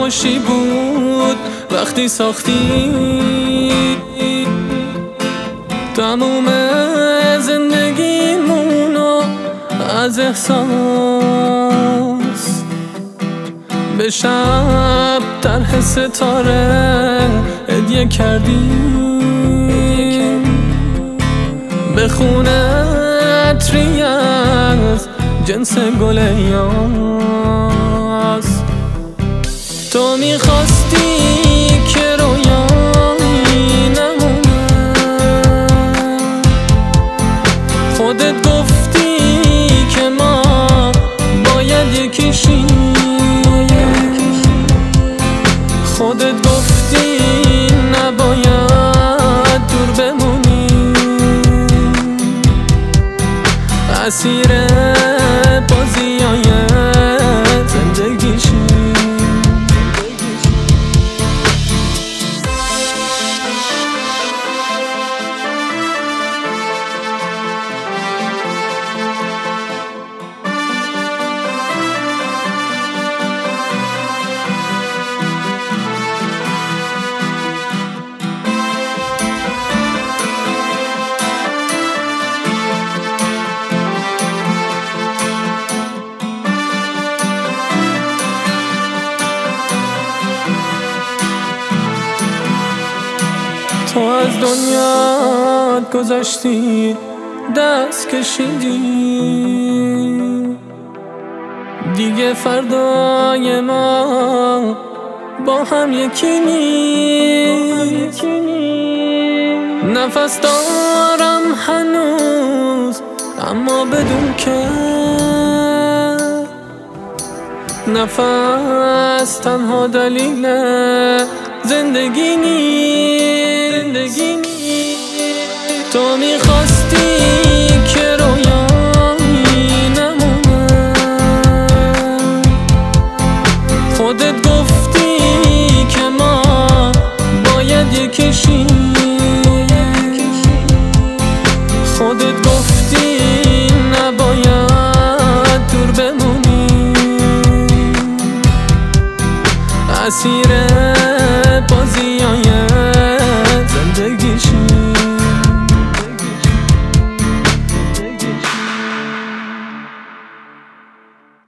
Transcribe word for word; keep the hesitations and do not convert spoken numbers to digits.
خوشی بود وقتی ساختی تموم زندگیمونو از احساس به شب طرح ستاره هدیه کردی، به خونه عطری از جنس گل یاس. تو میخواستی که رویایی نمونه، خودت گفتی که ما باید یکیشیم، خودت گفتی نباید دور بمونیم، اسیر بازیای زندگیشیم. تو از دنیا گذشتی، دست کشیدی، دیگه فردای ما با هم یکی نیست. نفس دارم هنوز اما بدون که نفس تنها دلیل زندگی نیست. تو میخواستی که رویایی نمونه، خودت گفتی که ما باید یکیشیم، خودت گفتی نباید دور بمونیم، اسیر